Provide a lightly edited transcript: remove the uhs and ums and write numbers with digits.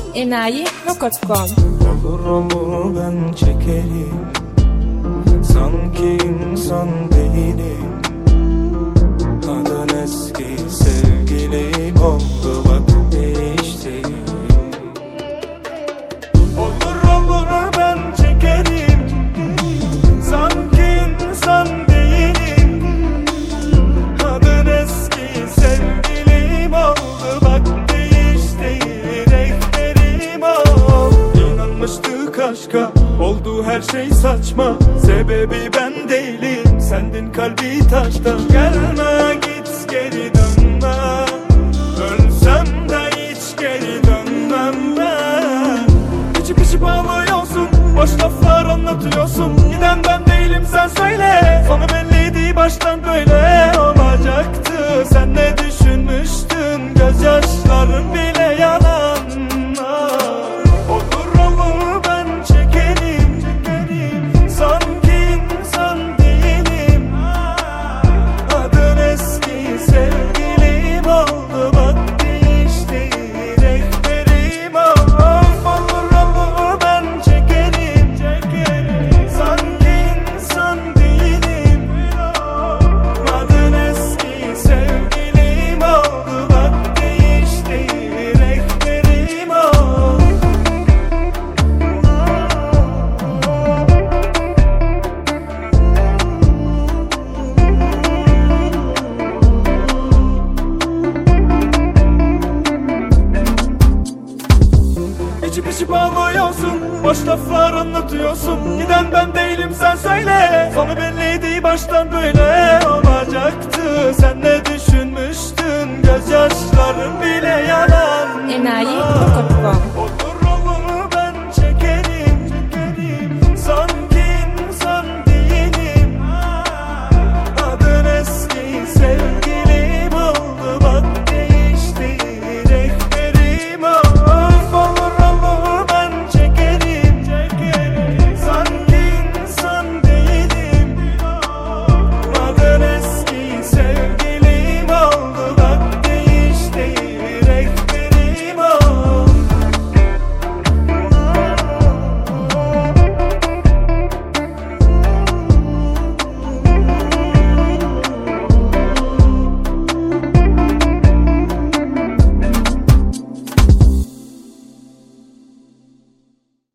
enayi.com. Olur olur ben çekerim, sanki insan değilim. Adın eski sevgilim oldu, bak değişti. Olur olur ben çekerim, sanki insan değilim. Adın eski sevgilim oldu, bak değişti. Rehberim ol. İnanmıştık aşka, oldu her şey saçma. Sebebi ben değilim, sendin kalbi taşta. Gelme git geri dönme, ölsem de hiç geri dönmem ben. İçip içip ağlıyorsun, boş laflar anlatıyorsun. Giden ben değilim sen söyle, sonu belliydi baştan böyle olacaktı. Sen ne düşünmüştün, gözyaşların bile yalan. Olur olur ben çekerim, sanki insan değilim. Adın eski sevgilim oldu, bak değişti. Rehberim ol. Olur olur ben çekerim, sanki insan değilim. Adın eski sevgilim oldu, bak değişti. Rehberim ol. İçip içip ağlıyorsun, boş laflar anlatıyorsun. Giden ben değilim sen söyle, sonu belliydi baştan böyle olacaktı. Sen ne düşünmüştün, gözyaşların bile yalan. enayi.com. Olur